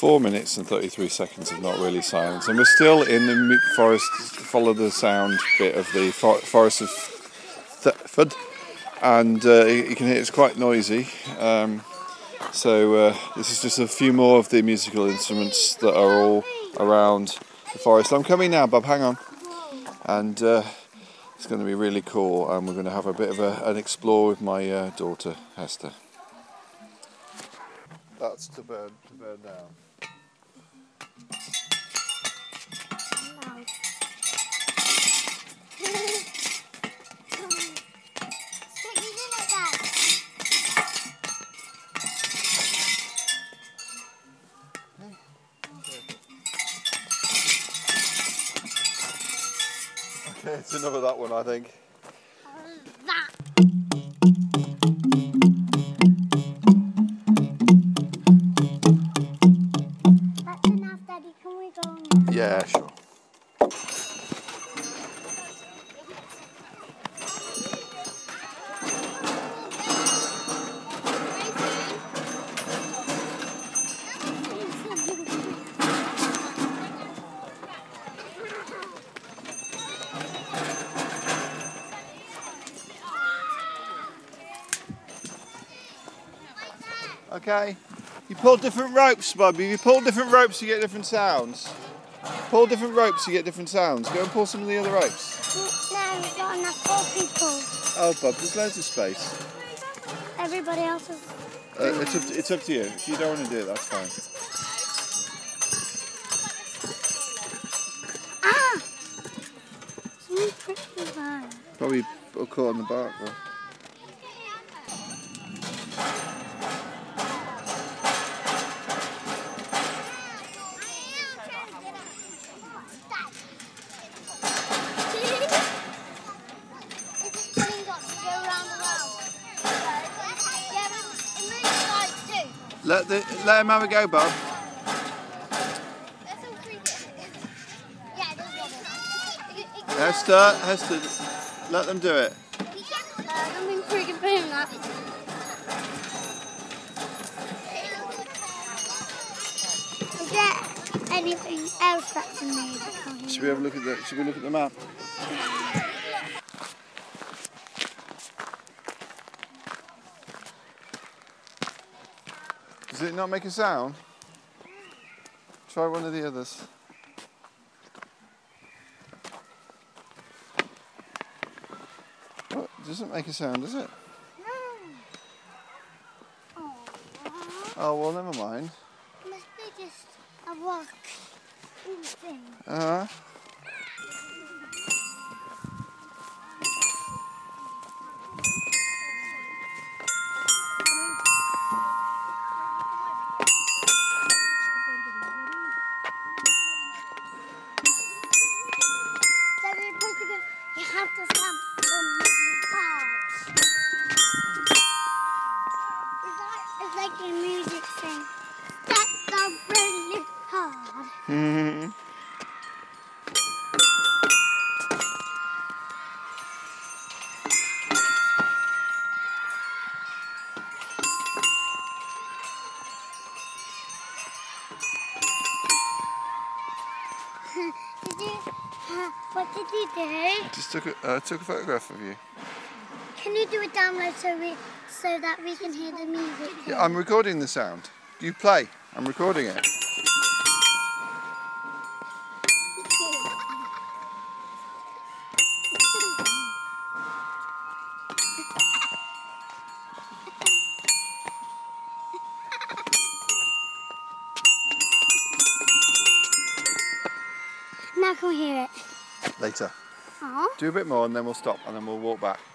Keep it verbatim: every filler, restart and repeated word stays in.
Four minutes and thirty-three seconds of not really silence, and we're still in the forest, follow the sound bit of the for forest of Thetford, and uh, you can hear it's quite noisy. Um, so uh, this is just a few more of the musical instruments that are all around the forest. I'm coming now, Bob, hang on. And uh, it's going to be really cool, and we're going to have a bit of a, an explore with my uh, daughter, Hester. That's to burn, to burn down. Okay, it's enough of that one, I think. That. That's enough, Daddy. Can we go now? Yeah, sure. Okay, you pull different ropes, Bobby. You pull different ropes, you get different sounds. Pull different ropes, you get different sounds. Go and pull some of the other ropes. No, we've got enough for people. Oh, Bob, there's loads of space. Everybody else is... Uh, it's, up to, it's up to you. If you don't want to do it, that's fine. Ah! Something prickly there. Probably caught on the bark, though. Let, the, let him have a go, Bob. Hester, Hester, let them do it. I'm in freaking pain now. Is there anything else that's in there? Should we have a look at the, should we look at the map? Does it not make a sound? Try one of the others. Oh, it doesn't make a sound, does it? No. Oh, well, never mind. It must be just a rock thing. Uh-huh. You have to stamp them really hard. It's like, it's like a music thing. Stamp them really hard. Mm-hmm. Did you, uh, what did you do? Just took a, uh, took a photograph of you. Can you do a download so we so that we can hear the music? Yeah, I'm recording the sound. You play. I'm recording it. Now can we hear it? Later. Aww. Do a bit more and then we'll stop and then we'll walk back.